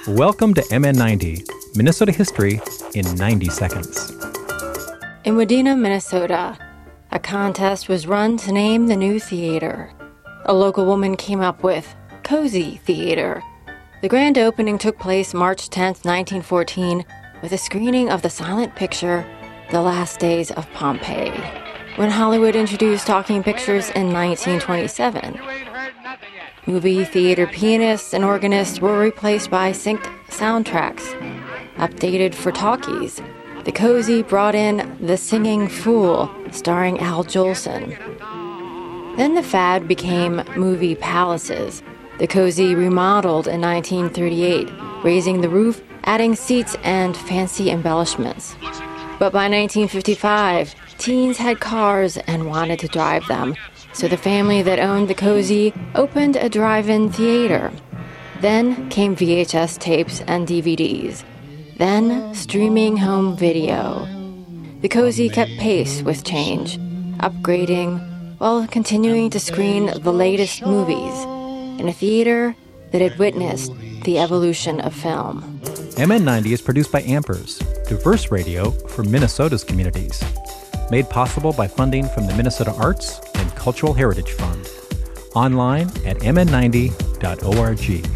Welcome to MN90, Minnesota History in 90 seconds. In Wadena, Minnesota, a contest was run to name the new theater. A local woman came up with Cozy Theater. The grand opening took place March 10, 1914, with a screening of the silent picture The Last Days of Pompeii. When Hollywood introduced talking pictures in 1927, movie theater pianists and organists were replaced by synced soundtracks. Updated for talkies, the Cozy brought in The Singing Fool, starring Al Jolson. Then the fad became movie palaces. The Cozy remodeled in 1938, raising the roof, adding seats, and fancy embellishments. But by 1955, teens had cars and wanted to drive them, so the family that owned the Cozy opened a drive-in theater. Then came VHS tapes and DVDs. Then streaming home video. The Cozy kept pace with change, upgrading while continuing to screen the latest movies in a theater that had witnessed the evolution of film. MN90 is produced by Ampers, diverse radio for Minnesota's communities. Made possible by funding from the Minnesota Arts and Cultural Heritage Fund. Online at mn90.org.